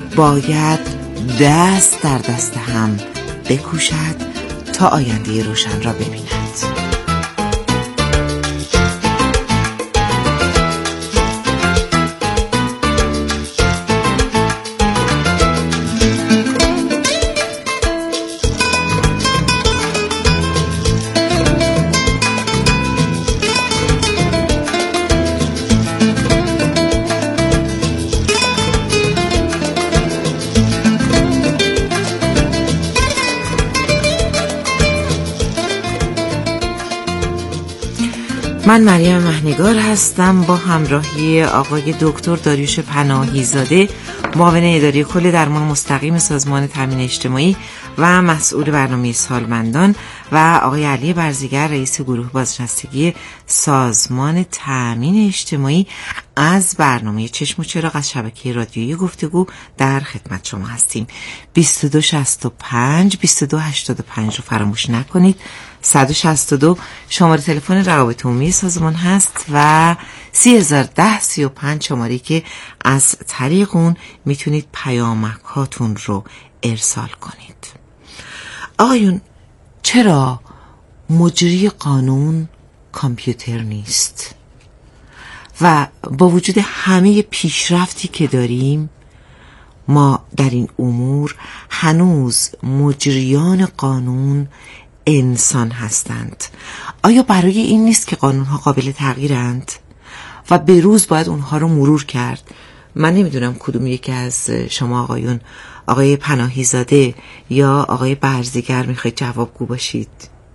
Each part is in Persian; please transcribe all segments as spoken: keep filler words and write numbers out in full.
باید دست در دست هم بکوشد تا آینده روشن را ببیند. من مریم مهنگار هستم با همراهی آقای دکتر داریوش پناهی زاده، معاون اداری کل درمان مستقیم سازمان تامین اجتماعی و مسئول برنامه سالمندان، و آقای علی برزیگر، رئیس گروه بازنشستگی سازمان تامین اجتماعی، از برنامه چشم و چراغ از شبکه رادیویی گفتگو در خدمت شما هستیم. بیست و دو شصت و پنج بیست و دو هشتاد و پنج رو فراموش نکنید. صد و شصت و دو شماره تلفن روابط عمومی سازمان هست و سی هزار و ده سی و پنج شماره که از طریق اون میتونید پیامکاتون رو ارسال کنید. آقایون، چرا مجری قانون کامپیوتر نیست و با وجود همه پیشرفتی که داریم ما در این امور هنوز مجریان قانون انسان هستند؟ آیا برای این نیست که قانونها قابل تغییرند و به روز باید اونها رو مرور کرد؟ من نمیدونم کدوم یکی از شما آقایون، آقای پناهی زاده یا آقای برزیگر، میخواید جوابگو باشید.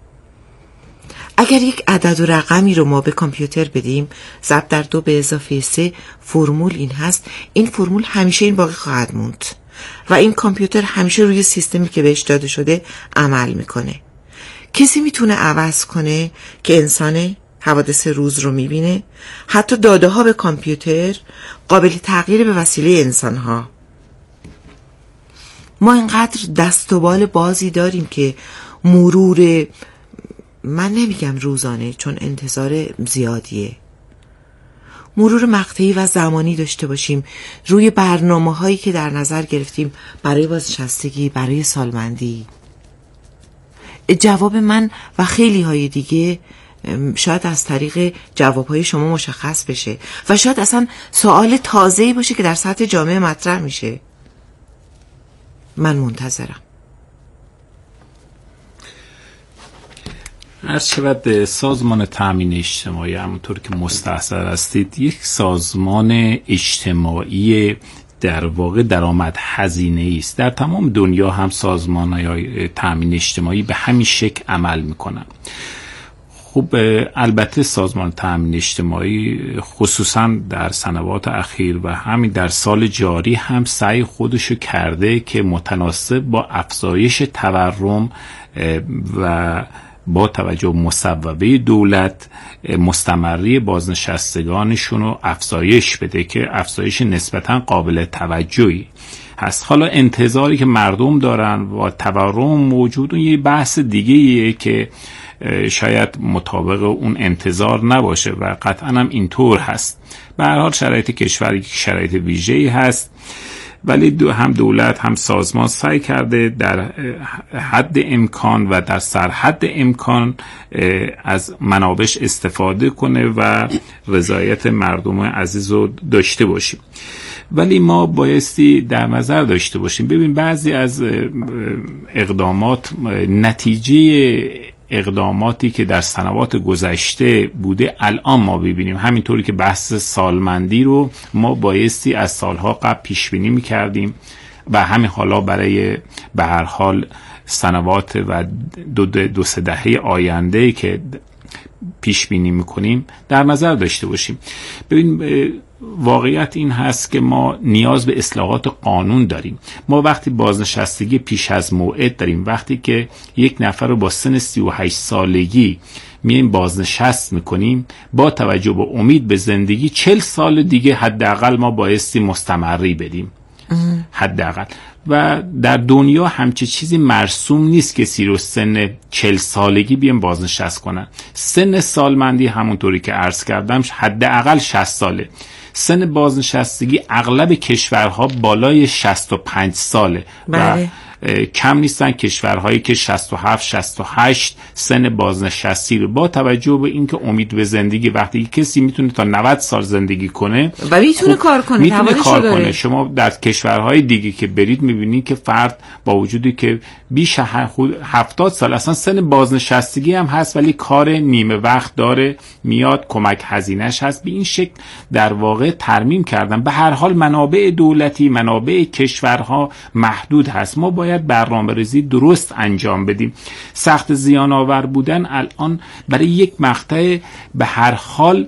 اگر یک عدد و رقمی رو ما به کامپیوتر بدیم، ضرب در دو به اضافه سه، فرمول این هست، این فرمول همیشه این باقی خواهد موند و این کامپیوتر همیشه روی سیستمی که بهش داده شده عمل میکنه. کسی میتونه عوض کنه که انسان حوادث روز رو میبینه؟ حتی داده ها به کامپیوتر قابل تغییر به وسیله انسان ها. ما اینقدر دست و بال بازی داریم که مرور، من نمیگم روزانه چون انتظار زیادیه، مرور مقطعی و زمانی داشته باشیم روی برنامه هایی که در نظر گرفتیم برای بازنشستگی، برای سالمندی. جواب من و خیلی های دیگه شاید از طریق جوابهای شما مشخص بشه و شاید اصلا سوال تازه‌ای باشه که در سطح جامعه مطرح میشه. من منتظرم. عرض شود سازمان تامین اجتماعی همونطور که مستحضر هستید یک سازمان اجتماعی در واقع درآمد هزینه‌ای است. در تمام دنیا هم سازمان‌های تامین اجتماعی به همین شکل عمل می‌کنند. خب البته سازمان تامین اجتماعی خصوصا در سنوات اخیر و همین در سال جاری هم سعی خودشو کرده که متناسب با افزایش تورم و با توجه به مصوبه دولت مستمری بازنشستگانشون رو افزایش بده که افزایش نسبتاً قابل توجهی هست. حالا انتظاری که مردم دارن و تورم موجود اون یه بحث دیگه‌ایه که شاید مطابق اون انتظار نباشه و قطعاً هم اینطور هست. به هر حال شرایط کشور شرایط ویژه‌ای هست، ولی دو هم دولت هم سازمان سعی کرده در حد امکان و در سرحد امکان از منابعش استفاده کنه و رضایت مردم عزیز رو داشته باشیم. ولی ما بایستی در نظر داشته باشیم، ببین بعضی از اقدامات نتیجه اقداماتی که در سنوات گذشته بوده الان ما ببینیم. همینطوری که بحث سالمندی رو ما بایستی از سالها قبل پیش بینی می‌کردیم و همین حالا برای به هر حال سنوات و دو, دو سه دهه آینده که پیش بینی می‌کنیم در نظر داشته باشیم. ببین واقعیت این هست که ما نیاز به اصلاحات قانون داریم. ما وقتی بازنشستگی پیش از موعد داریم، وقتی که یک نفر رو با سن سی و هشت سالگی میایم بازنشست میکنیم، با توجه به امید به زندگی چهل سال دیگه حداقل ما بایستی مستمری بدیم حداقل. و در دنیا همچه چیزی مرسوم نیست که سی رو سن چهل سالگی بیان بازنشست کنن. سن سالمندی همونطوری که عرض کردم حداقل شصت ساله. سن بازنشستگی اغلب کشورها بالای شصت و پنج ساله. بله. و کم نیستن کشورهایی که شصت و هفت شصت و هشت سن بازنشستی رو با توجه به اینکه امید به زندگی، وقتی کسی میتونه تا نود سال زندگی کنه و میتونه خب کار کنه، میتونه کار کنه. شما در کشورهای دیگه که برید میبینید که فرد با وجودی که بیش هفتاد سال اصلا سن بازنشستگی هم هست ولی کار نیمه وقت داره، میاد کمک هزینه‌اش هست. به این شکل در واقع ترمیم کردن. به هر حال منابع دولتی، منابع کشورها محدود هست. ما باید برنامه‌ریزی درست انجام بدیم. سخت زیان آور بودن الان برای یک مقطع به هر حال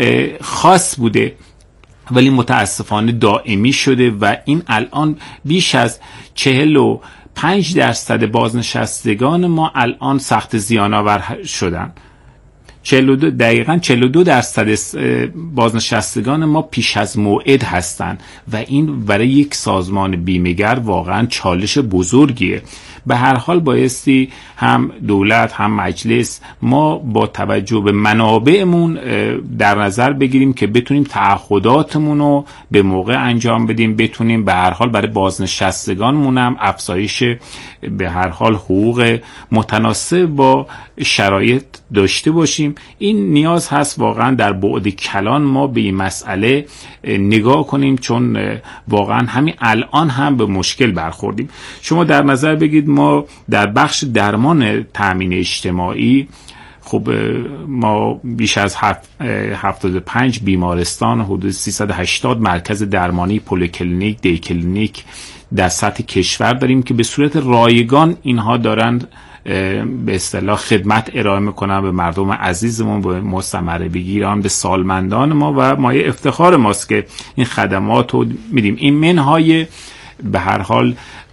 خاص بوده ولی متاسفانه دائمی شده و این الان بیش از چهل و پنج درصد بازنشستگان ما الان سخت زیان آور شدن. چهل و دو دقیقاً چهل و دو درصد بازنشستگان ما پیش از موعد هستند و این برای یک سازمان بیمه‌گر واقعاً چالش بزرگیه. به هر حال بایستی هم دولت هم مجلس ما با توجه به منابعمون در نظر بگیریم که بتونیم تعهداتمون رو به موقع انجام بدیم، بتونیم به هر حال برای بازنشستگانمون هم افزایش به هر حال حقوق متناسب با شرایط داشته باشیم. این نیاز هست واقعا در بعد کلان ما به این مسئله نگاه کنیم چون واقعا همین الان هم به مشکل برخوردیم. شما در نظر بگید ما در بخش درمان تامین اجتماعی خب ما بیش از هفتاد و پنج بیمارستان، حدود سیصد و هشتاد مرکز درمانی، پلیکلینیک، دی کلینیک در سطح کشور داریم که به صورت رایگان اینها دارن به اصطلاح خدمت ارائه میکنن به مردم عزیزمون، به مستمره بگیرن، به سالمندان ما و مایه افتخار ماست که این خدمات رو میدیم. این منهای به هر حال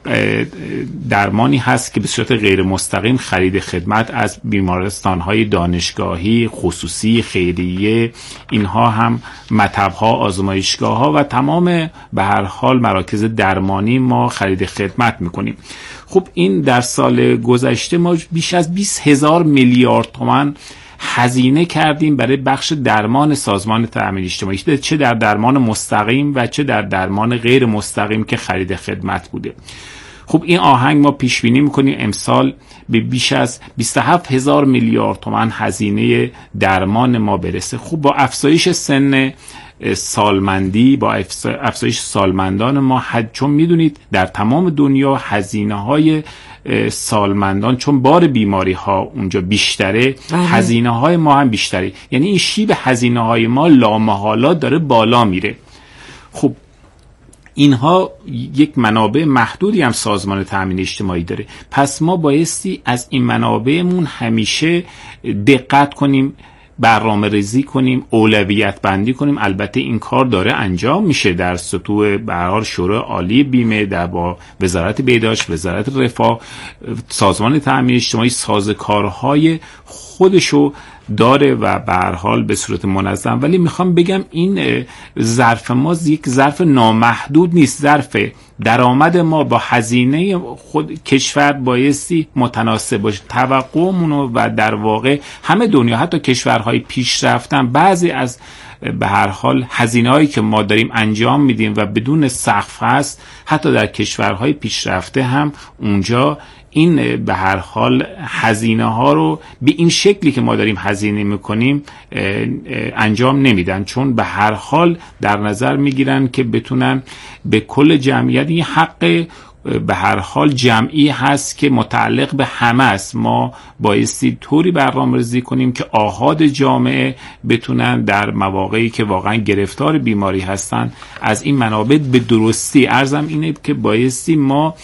درمانی هست که به صورت غیر مستقیم خرید خدمت از بیمارستان‌های دانشگاهی، خصوصی، خیریه، اینها هم مطب‌ها، آزمایشگاه‌ها و تمام به هر حال مراکز درمانی ما خرید خدمت میکنیم. خب این در سال گذشته ما بیش از بیست هزار میلیارد تومان هزینه کردیم برای بخش درمان سازمان تامین اجتماعی، چه در درمان مستقیم و چه در درمان غیر مستقیم که خرید خدمت بوده. خب این آهنگ ما پیش بینی میکنیم امسال به بیش از بیست و هفت هزار میلیارد تومان هزینه درمان ما برسه. خب با افزایش سن سالمندی، با افزایش سالمندان ما، چون میدونید در تمام دنیا هزینه های سالمندان چون بار بیماری ها اونجا بیشتره، هزینه های ما هم بیشتره، یعنی این شیب هزینه های ما لامحالا داره بالا میره. خب اینها یک منابع محدودی هم سازمان تامین اجتماعی داره، پس ما بایستی از این منابعمون همیشه دقت کنیم، برنامه ریزی کنیم، اولویت بندی کنیم. البته این کار داره انجام میشه در سطوح به هر حال شورای عالی بیمه، در با وزارت بهداشت، وزارت رفاه، سازمان تامین اجتماعی سازوکارهای خودشو داره و به هر حال به صورت منظم. ولی میخوام بگم این ظرف ما یک ظرف نامحدود نیست، ظرف درآمد ما با هزینه خود کشور بایستی متناسب باشه. توقعمون و در واقع همه دنیا، حتی کشورهای پیشرفتن، بعضی از به هر حال هزینه‌هایی که ما داریم انجام میدیم و بدون سقف هست، حتی در کشورهای پیشرفته هم اونجا این به هر حال هزینه ها رو به این شکلی که ما داریم هزینه میکنیم انجام نمیدن، چون به هر حال در نظر میگیرن که بتونن به کل جمعیت، این حق به هر حال جمعی هست که متعلق به همه است. ما بایستی طوری برنامه‌ریزی کنیم که آحاد جامعه بتونن در مواقعی که واقعا گرفتار بیماری هستن از این منابع به درستی، عرضم اینه که بایستی ما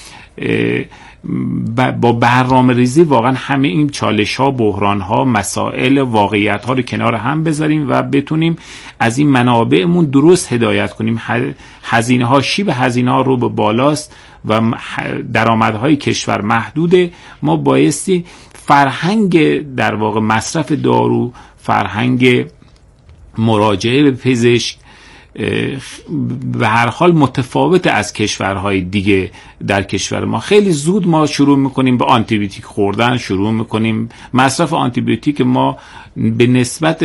با برنامه ریزی واقعا همه این چالش ها، بحران ها، مسائل، واقعیت ها رو کنار هم بذاریم و بتونیم از این منابعمون درست هدایت کنیم. هزینه ها، شیب هزینه ها رو به بالاست و درآمدهای کشور محدوده. ما بایستی فرهنگ در واقع مصرف دارو، فرهنگ مراجعه به پزشک به هر حال متفاوت از کشورهای دیگه. در کشور ما خیلی زود ما شروع میکنیم به آنتیبیوتیک خوردن، شروع میکنیم مصرف آنتیبیوتیک. ما به نسبت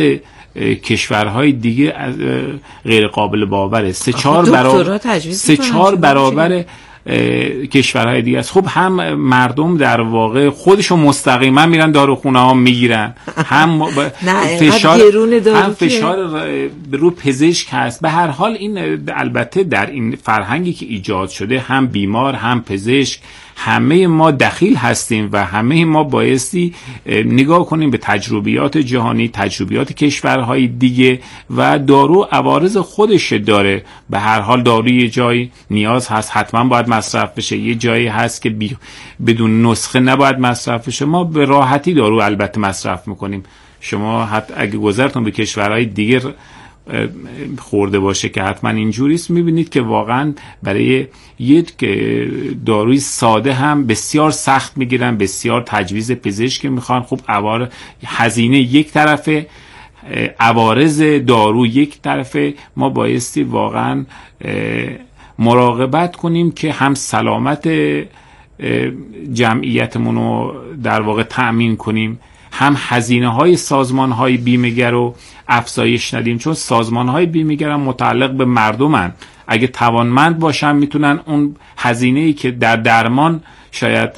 کشورهای دیگه غیر قابل باوره. سه چهار برابر سه چهار برابر کشورهای دیگه است. خب هم مردم در واقع خودشون مستقیما میرن داروخونه ها میگیرن، هم فشار هم فشار رو پزشک هست. به هر حال این البته در این فرهنگی که ایجاد شده هم بیمار هم پزشک همه ما دخیل هستیم و همه ما بایستی نگاه کنیم به تجربیات جهانی، تجربیات کشورهای دیگه و دارو عوارض خودش داره. به هر حال داروی یه جایی نیاز هست حتما باید مصرف بشه، یه جایی هست که بی بدون نسخه نباید مصرف بشه. ما به راحتی دارو البته مصرف میکنیم. شما حتی اگه گذرتون به کشورهای دیگه خورده باشه که حتما اینجوریست، میبینید که واقعا برای یک داروی ساده هم بسیار سخت میگیرن، بسیار تجویز پزشکی میخوان. خب عوار هزینه یک طرفه، عوارض دارو یک طرفه. ما بایستی واقعا مراقبت کنیم که هم سلامت جمعیتمون رو در واقع تأمین کنیم، هم هزینه های سازمان های بیمه‌گر رو افزایش ندیم، چون سازمان های بیمه‌گر هم متعلق به مردمن. اگه توانمند باشن میتونن اون هزینه‌ای که در درمان شاید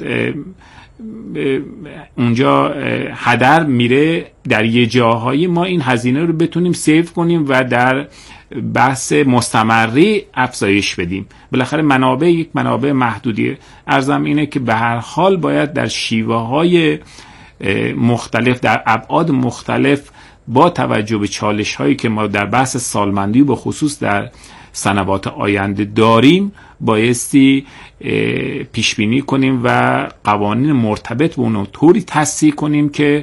اونجا هدر میره در یه جاهایی، ما این هزینه رو بتونیم سیو کنیم و در بحث مستمری افزایش بدیم. بالاخره منابع یک منابع محدودیه. عرضم اینه که به هر حال باید در شیوه های مختلف، در ابعاد مختلف، با توجه به چالش هایی که ما در بحث سالمندی به خصوص در سنوات آینده داریم، بایستی پیش بینی کنیم و قوانین مرتبط به اون طوری تصحیح کنیم که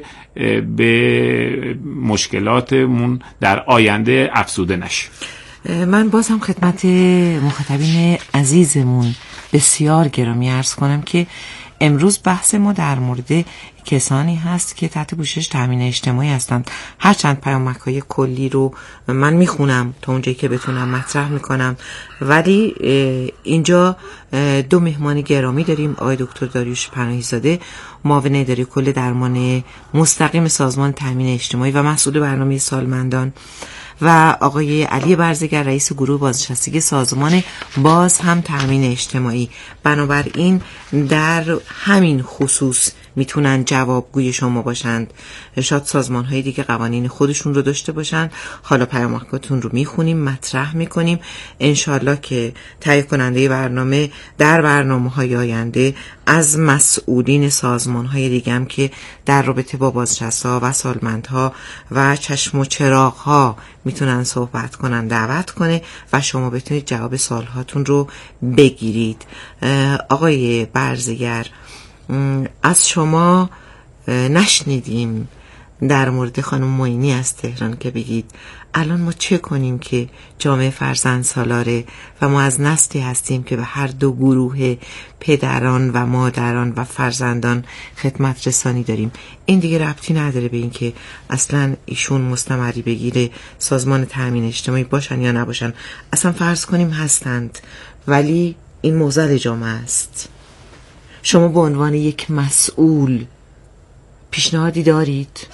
به مشکلاتمون در آینده افزوده نشه. من باز هم خدمت مخاطبین عزیزمون بسیار گرامی عرض کنم که امروز بحث ما در مورد کسانی هست که تحت پوشش تامین اجتماعی هستند. هرچند پیامک‌های کلی رو من میخونم تا اونجایی که بتونم مطرح میکنم، ولی اینجا دو مهمان گرامی داریم، آقای دکتر داریوش پناهی زاده، معاون اداره کل درمان مستقیم سازمان تامین اجتماعی و مسئول برنامه سالمندان، و آقای علی برزگر، رئیس گروه بازنشستگی سازمان باز هم تامین اجتماعی. بنابراین در همین خصوص میتونن جوابگوی شما باشند. شاید سازمان های دیگه قوانین خودشون رو داشته باشن. حالا پیامکاتون رو میخونیم، مطرح میکنیم، انشالله که تهیه کننده برنامه در برنامه های آینده از مسئولین سازمان های دیگه هم که در رابطه با بازنشسته و سالمندها و چشم و چراغ ها میتونن صحبت کنن دعوت کنه و شما بتونید جواب سوال هاتون رو بگیرید. آقای برزگر، از شما نشنیدیم در مورد خانم معینی از تهران که بگید الان ما چه کنیم که جامعه فرزند سالاره و ما از نسلی هستیم که به هر دو گروه پدران و مادران و فرزندان خدمت رسانی داریم. این دیگه ربطی نداره به این که اصلا ایشون مستمری بگیره سازمان تامین اجتماعی باشن یا نباشن. اصلا فرض کنیم هستند، ولی این موزل جامعه است. شما به عنوان یک مسئول پیشنهادی دارید؟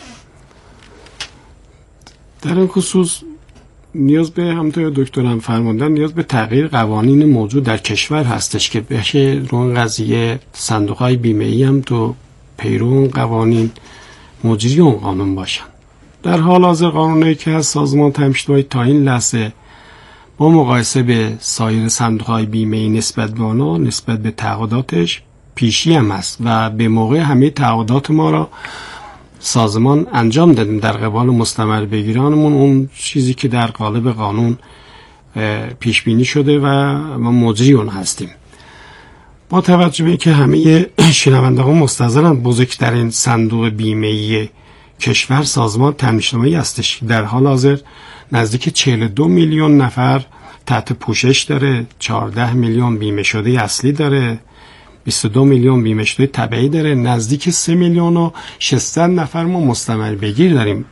در این خصوص نیاز به همونطور دکترم فرمودن نیاز به تغییر قوانین موجود در کشور هستش که بشه رو این قضیه صندوق‌های بیمه‌ای هم تو پیرو قوانین مجری اون قانون باشن. در حال حاضر قانونی که از سازمان تامین اجتماعی تا این لحظه با مقایسه به سایر صندوق‌های بیمه‌ای نسبت به آنها، نسبت به تعهداتش پیشی هم است و به موقع همه تعهدات ما را سازمان انجام دادیم در قبال مستمر بگیرانمون، اون چیزی که در قالب قانون پیش بینی شده و ما مجری اون هستیم. با توجه به اینکه همه شنوندگان مستحضرن بزرگترین صندوق بیمه‌ای کشور سازمان تامین اجتماعی هستش، در حال حاضر نزدیک چهل و دو میلیون نفر تحت پوشش داره، چهارده میلیون بیمه شده اصلی داره، بیست و دو میلیون بیمه شده تبعی داره، نزدیک سه میلیون و ششصد نفر ما مستمر بگیر داریم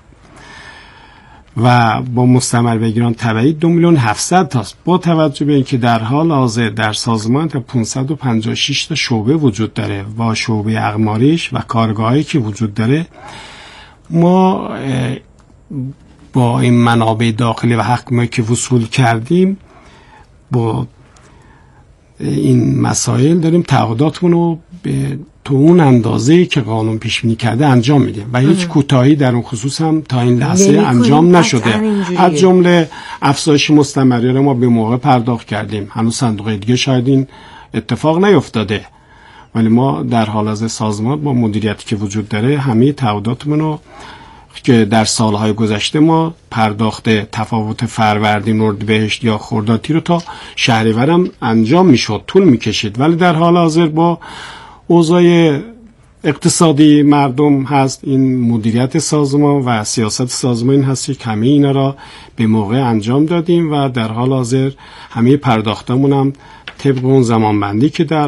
و با مستمر بگیران تبعی دو میلیون هفتصد تاست. با توجه به اینکه در حال حاضر در سازمان تا پانصد و پنجاه و شش تا شعبه وجود داره و شعبه اقماریش و کارگاهی که وجود داره، ما با این منابع داخلی و حقوقی که وصول کردیم با این مسائل داریم تعهداتمون رو به تو اون اندازه‌ای که قانون پیش بینی کرده انجام میدیم و هیچ کوتاهی در اون خصوص هم تا این لحظه انجام نشده. از جمله افزایش مستمری رو ما به موقع پرداخت کردیم. هنوز صندوق دیگه شاید این اتفاق نیفتاده، ولی ما در حال حاضر سازمان با مدیریتی که وجود داره همه تعهداتمون رو که در سالهای گذشته ما پرداخت تفاوت فروردین، اردیبهشت یا خردادی رو تا شهریور هم انجام میشد، طول میکشید، ولی در حال حاضر با اوضاع اقتصادی مردم هست، این مدیریت سازمان و سیاست سازمان این هستی که همه اینا را به موقع انجام دادیم و در حال حاضر همه پرداختمون هم طبق اون زمانبندی که در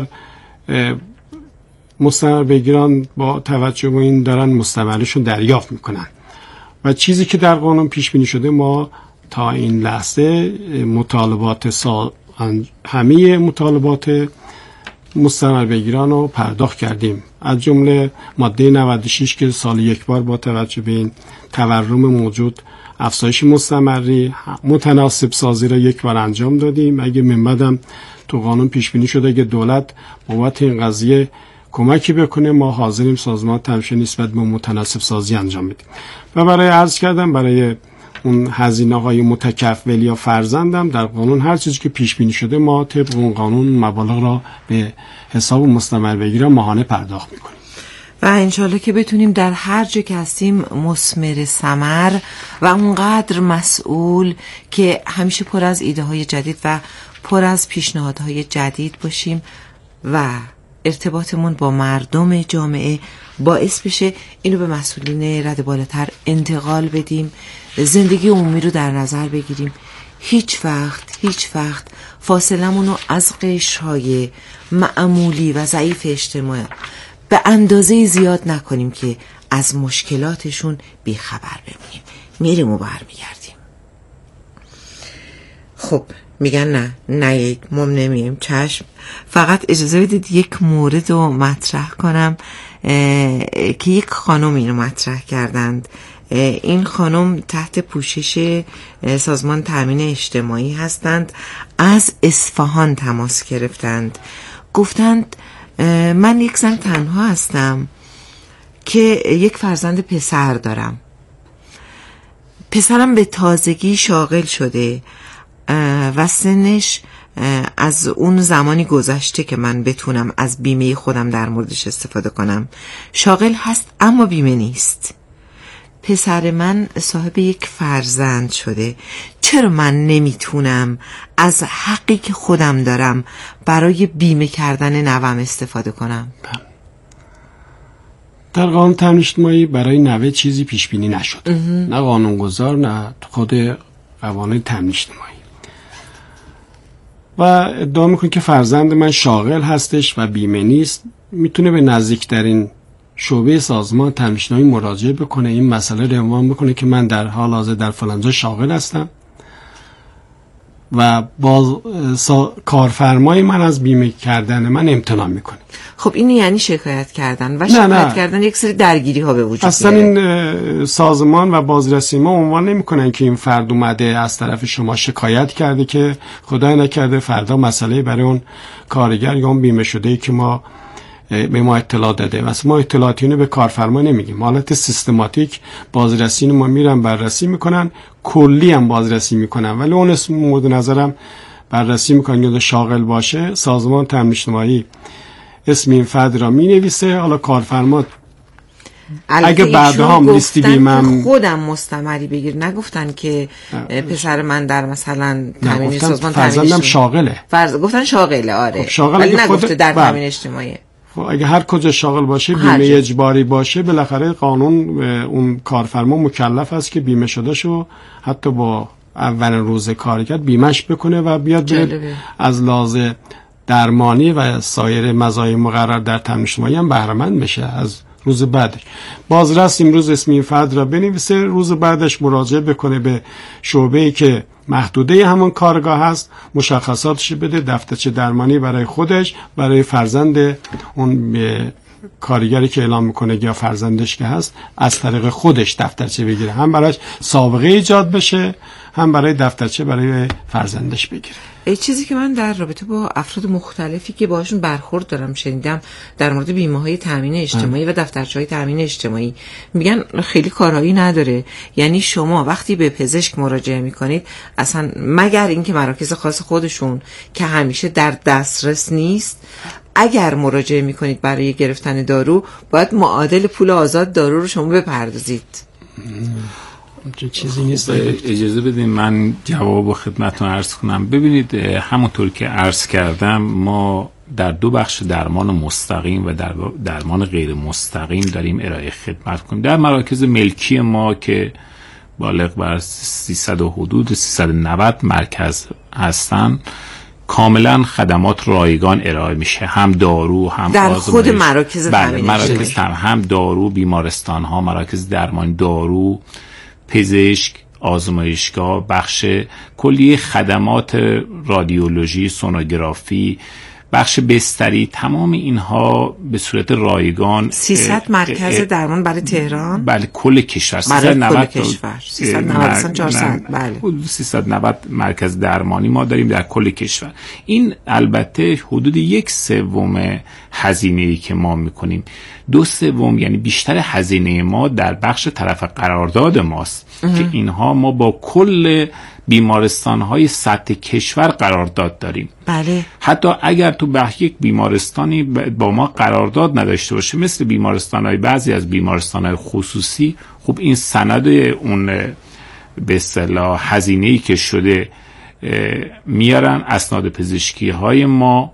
مستمر بگیران با توجه به این دارن مستمرشون دریافت میکنن و چیزی که در قانون پیش بینی شده ما تا این لحظه مطالبات سال همه مطالبات مستمر بگیران رو پرداخت کردیم، از جمله ماده نود و شش که سال یک بار با توجه به این تورم موجود افزایش مستمری متناسب سازی را یک بار انجام دادیم. اگه من بعدم تو قانون پیش بینی شده که دولت بابت این قضیه کمکی بکنه ما حاضریم سازمان تمشه نسبت به متناسب سازی انجام بدیم. و برای عرض کردم برای اون هزینه های متکفل یا فرزندم در قانون هر چیزی که پیش بینی شده ما طبق اون قانون مبالغ را به حساب مستمر بگیران ماهانه پرداخت میکنیم و انشالله که بتونیم در هر جا که هستیم مثمر ثمر و اونقدر مسئول که همیشه پر از ایده های جدید و پر از پیشنهادهای جدید باشیم و ارتباطمون با مردم جامعه باعث بشه اینو به مسئولین رده بالاتر انتقال بدیم، زندگی عمومی رو در نظر بگیریم، هیچ وقت هیچ وقت فاصلمون رو از قشرهای معمولی و ضعیف اجتماع به اندازه زیاد نکنیم که از مشکلاتشون بیخبر بمونیم. میریم و برمیگردیم. خب میگن نه نه مم نمیم چشم. فقط اجازه بدید یک مورد رو مطرح کنم که یک خانم اینو مطرح کردند. این خانم تحت پوشش سازمان تامین اجتماعی هستند، از اصفهان تماس گرفتند، گفتند من یک زن تنها هستم که یک فرزند پسر دارم، پسرم به تازگی شاغل شده و سنش از اون زمانی گذشته که من بتونم از بیمه خودم در موردش استفاده کنم. شاغل هست اما بیمه نیست. پسر من صاحب یک فرزند شده، چرا من نمیتونم از حقی که خودم دارم برای بیمه کردن نوام استفاده کنم؟ در قانون تامین اجتماعی برای نوه چیزی پیش بینی نشد، نه قانونگذار نه خود قوانین تامین اجتماعی، و ادعا میکنه که فرزند من شاغل هستش و بیمه نیست، میتونه به نزدیکترین شعبه سازمان تامین اجتماعی مراجعه بکنه، این مسئله رو عنوان بکنه که من در حال حاضر در فلانجا شاغل هستم و با کارفرمای من از بیمه کردن من امتناع میکنه. خب این یعنی شکایت کردن و شکایت نه نه. کردن یک سری درگیری ها به وجود اصلا این سازمان و بازرسی ما عنوان نمیکنن که این فرد اومده از طرف شما شکایت کرده که خدای نکرده فردا مسئله برای اون کارگر یا اون بیمه شده ای که ما به ما اطلاع داده، واسه ما اطلاعاتی رو به کارفرما نمیگیم. حالت سیستماتیک بازرسی ما میرن بررسی میکنن، کلی هم بازرسی میکنن، ولی اون اسم مورد نظرم بررسی میکنن یا شاغل باشه، سازمان تامین اجتماعی اسم این فرد را مینویسه، حالا کارفرما اگه بعدها هم لیستی بیمه خودم مستمری بگیر، نگفتن که پسر من در مثلا تامین سازمان تامین فرزندم شاغله، فرض گفتن شاغله، آره، شاغل ولی نگفته در تامین اجتماعی. اگه هر کجا شاغل باشه بیمه اجباری باشه، بالاخره قانون اون کارفرما مکلف است که بیمه شده شو حتی با اول روز کارگر بیمهش بکنه و بیاد از لحاظ درمانی و سایر مزایا مقرر در تامین اجتماعی هم بهره مند بشه از روز بعدش. بازرس امروز اسم این فرد را بنویسه، روز بعدش مراجعه بکنه به شعبه‌ای که محدوده همون کارگاه هست، مشخصاتش بده، دفترچه درمانی برای خودش، برای فرزند اون کارگری که اعلام میکنه یا فرزندش که هست از طریق خودش دفترچه بگیره، هم براش سابقه ایجاد بشه، هم برای دفترچه برای فرزندش بگیره. ای چیزی که من در رابطه با افراد مختلفی که باشون برخورد دارم شنیدم در مورد بیمه‌های تامین اجتماعی و دفترچه‌های تامین اجتماعی، میگن خیلی کارایی نداره. یعنی شما وقتی به پزشک مراجعه میکنید، اصلا مگر اینکه مراکز خاص خودشون که همیشه در دسترس نیست، اگر مراجعه میکنید برای گرفتن دارو، باید معادل پول آزاد دارو رو شما بپردازید. چیزی نیست. اجازه بدین من جواب خدمتتون عرض کنم. ببینید، همونطور که عرض کردم ما در دو بخش درمان مستقیم و در درمان غیر مستقیم داریم ارائه خدمت کنیم. در مراکز ملکی ما که بالغ بر سیصد و حدود سیصد و نود مرکز هستن، کاملا خدمات رایگان ارائه میشه، هم دارو هم در آزمایش. خود مراکز تامین مراکز تامین، هم دارو، بیمارستان ها، مراکز درمان، دارو، پزشک، آزمایشگاه، بخش کلیه خدمات رادیولوژی، سونوگرافی، بخش بستری، تمام اینها به صورت رایگان. سیصد مرکز درمان برای تهران؟ بله، کل کشور. سیصد و نود کشور. سیصد و نود اصلا چهارصد. بله. سیصد و نود مرکز درمانی ما داریم در کل کشور. این البته حدود یک سوم هزینه‌ای که ما میکنیم. دو سوم یعنی بیشتر هزینه ما در بخش طرف قرارداد ماست اه. که اینها ما با کل بیمارستان‌های سطح کشور قرارداد داریم. بله. حتی اگر تو بخش یک بیمارستانی با ما قرارداد نداشته باشه، مثل بیمارستان‌های بعضی از بیمارستان‌های خصوصی، خب این سند اون به اصطلاح هزینه‌ای که شده میارن، اسناد پزشکی‌های ما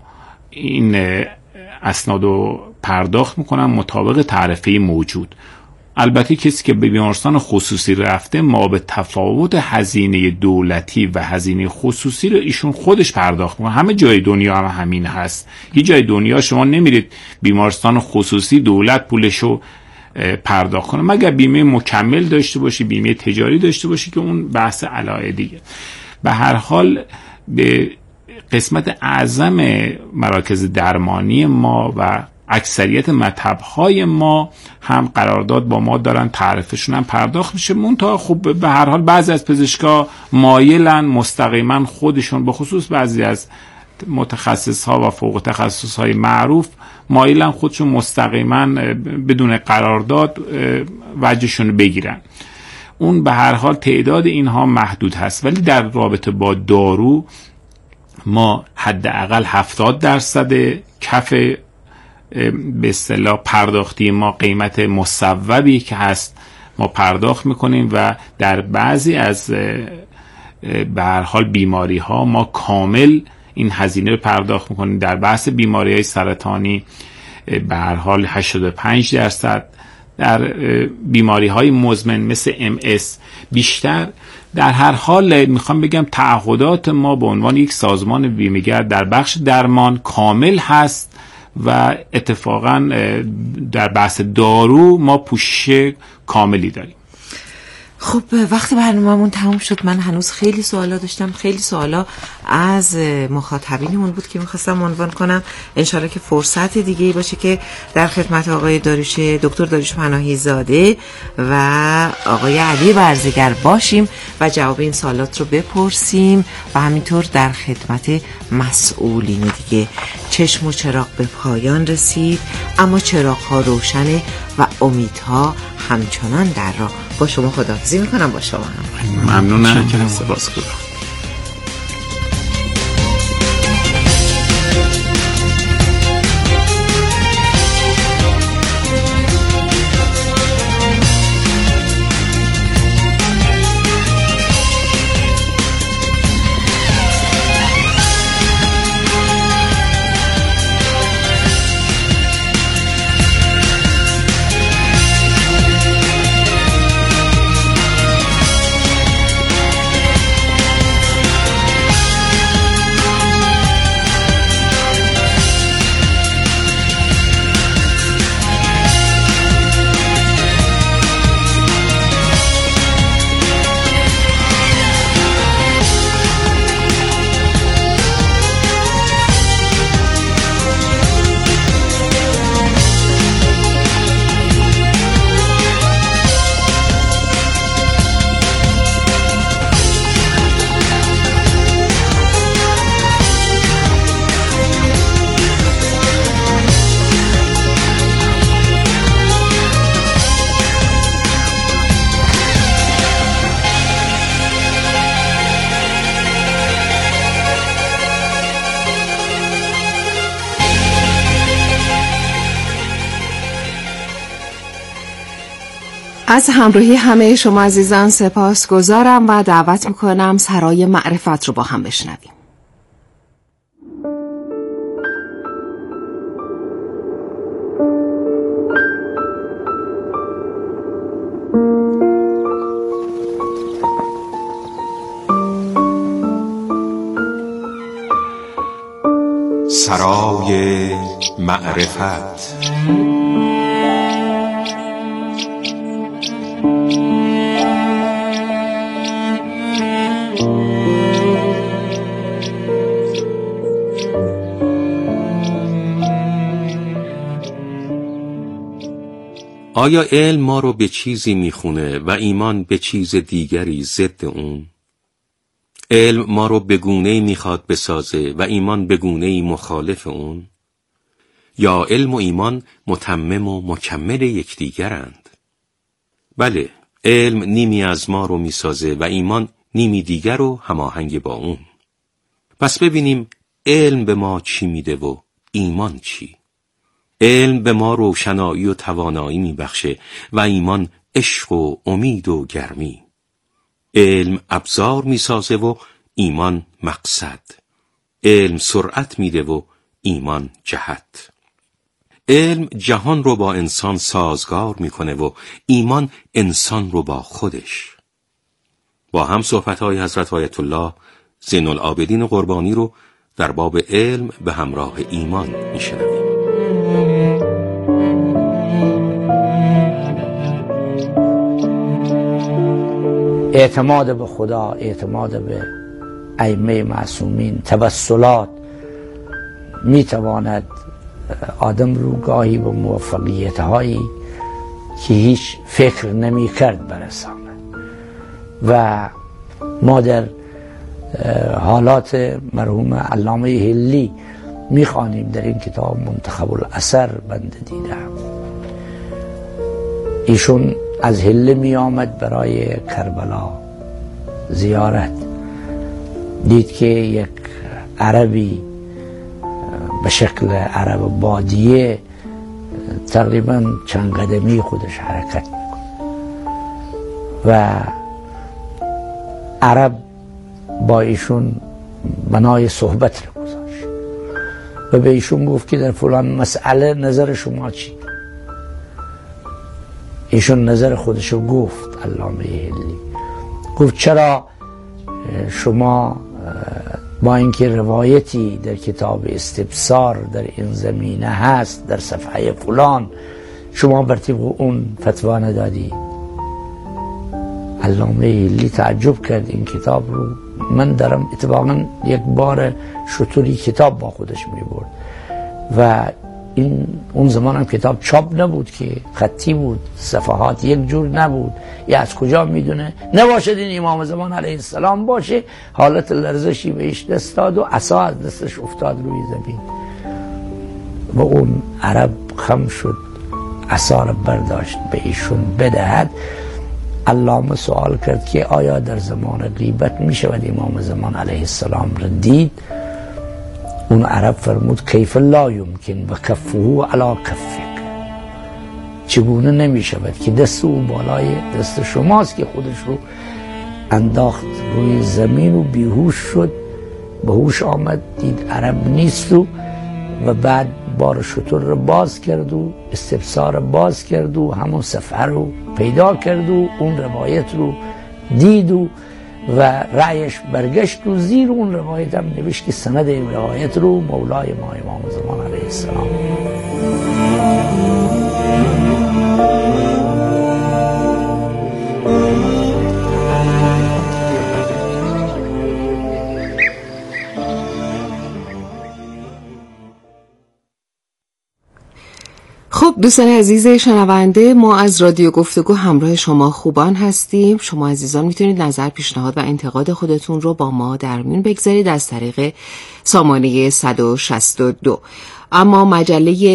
این اسنادو پرداخت میکنن مطابق تعرفه موجود. البته کسی که به بیمارستان خصوصی رفته، ما به تفاوت هزینه دولتی و هزینه خصوصی رو ایشون خودش پرداخت میکنه. همه جای دنیا هم همین هست. هیچ جای دنیا شما نمیرید بیمارستان خصوصی دولت پولشو پرداخت کنه، مگر بیمه مکمل داشته باشی، بیمه تجاری داشته باشی که اون بحث علایه دیگه. به هر حال به قسمت اعظم مراکز درمانی ما و اکثریت مطب‌های ما هم قرارداد با ما دارن، تعرفشون هم پرداخت میشه. منتها خب به هر حال بعضی از پزشکا مایلن مستقیما خودشون، به خصوص بعضی از متخصص‌ها و فوق تخصص‌های معروف، مایلن خودشون مستقیما بدون قرارداد وجهشون بگیرن. اون به هر حال تعداد اینها محدود هست. ولی در رابطه با دارو ما حداقل هفتاد درصد کف به اصطلاح پرداختی ما، قیمت مصوبی که هست، ما پرداخت میکنیم و در بعضی از به هر حال بیماری ها ما کامل این هزینه رو پرداخت میکنیم. در بحث بیماری های سرطانی به هر حال هشتاد و پنج درصد، در بیماری های مزمن مثل ام اس بیشتر. در هر حال میخوام بگم تعهدات ما به عنوان یک سازمان بیمه‌گر در بخش درمان کامل هست و اتفاقا در بحث دارو ما پوشش کاملی داریم. خب وقت برنامه‌مون تموم شد. من هنوز خیلی سوالا داشتم، خیلی سوالا از مخاطبینمون بود که می‌خواستم عنوان کنم. انشالله که فرصت دیگه‌ای باشه که در خدمت آقای داریوش دکتر داریوش پناهی زاده و آقای علی برزگر باشیم و جواب این سوالات رو بپرسیم و همینطور در خدمت مسئولین دیگه. چشم و چراغ به پایان رسید، اما چراغ‌ها روشنه و امیدها همچنان در راه. با شما خداحافظی میکنم. با شما هم ممنونم. سپاسگزارم. از همراهی همه شما عزیزان سپاس گذارم و دعوت میکنم سرای معرفت رو با هم بشنویم. سرای معرفت. آیا علم ما رو به چیزی میخونه و ایمان به چیز دیگری ضد اون؟ علم ما رو به گونه‌ای میخواد بسازه و ایمان به گونه‌ای مخالف اون؟ یا علم و ایمان متمم و مکمل یکدیگرند؟ بله، علم نیمی از ما رو میسازه و ایمان نیمی دیگر رو هماهنگ با اون. پس ببینیم علم به ما چی میده و ایمان چی؟ علم به ما روشنایی و توانایی میبخشه و ایمان عشق و امید و گرمی. علم ابزار میسازه و ایمان مقصد. علم سرعت میده و ایمان جهت. علم جهان رو با انسان سازگار میکنه و ایمان انسان رو با خودش. با هم صحبت‌های حضرت آیت الله زین العابدین قربانی رو در باب علم به همراه ایمان میشنویم. اعتماد به خدا، اعتماد به ائمه معصومین، توسلات میتواند آدم رو گاهی به موفقیت هایی که هیچ فکر نمی کرد برساند. و ما در حالات مرحوم علامه هلی میخوانیم در این کتاب منتخب الاثر بنده دیدم. ایشون از هله می آمد برای کربلا زیارت، دید که یک عربی به شکل عرب بادیه تقریبا چند قدمی خودش حرکت میکنه و عرب با ایشون بنای صحبت رو گذاشت و به ایشون گفت که در فلان مسئله نظر شما چی؟ ایشون نظر خودشو گفت. علامه هلی گفت چرا شما با اینکه روایتی در کتاب استبصار در این زمینه هست در صفحه فلان شما بر طبق اون فتوا ندادی؟ علامه هلی تعجب کرد. این کتاب رو من دارم اتفاقا یک بار شطوری کتاب با خودش می برد و این اون زمان هم کتاب چاپ نبود که خطی بود، صفحات یک جور نبود. یا از کجا میدونه نباشد این امام زمان علیه السلام باشه؟ حالت لرزشی بهش دست داد و عصا از دستش افتاد روی زمین و اون عرب خم شد، عصا را برداشت به ایشون بدهد. علامه سوال کرد که آیا در زمان غیبت میشود امام زمان علیه السلام را دید؟ اون عرب فرمود کیف لا یمکن و کفه علی کفک، چگونه نمی شود که دست او بالای دست شماست که خودش رو انداخت روی زمین و بیهوش شد. به هوش آمد، دید عرب نیست و و بعد بار شتر رو باز کرد و استبصار رو باز کرد و همون صفحه رو پیدا کرد و اون روایت رو دید و و رأیش برگشت و زیر اون روایت هم نوشت که سند این روایت رو مولای ما امام زمان علیه السلام. خب دوستان عزیز شنونده، ما از رادیو گفتگو همراه شما خوبان هستیم. شما عزیزان میتونید نظر، پیشنهاد و انتقاد خودتون رو با ما در میون بگذارید از طریق سامانه صد و شصت و دو. اما مجله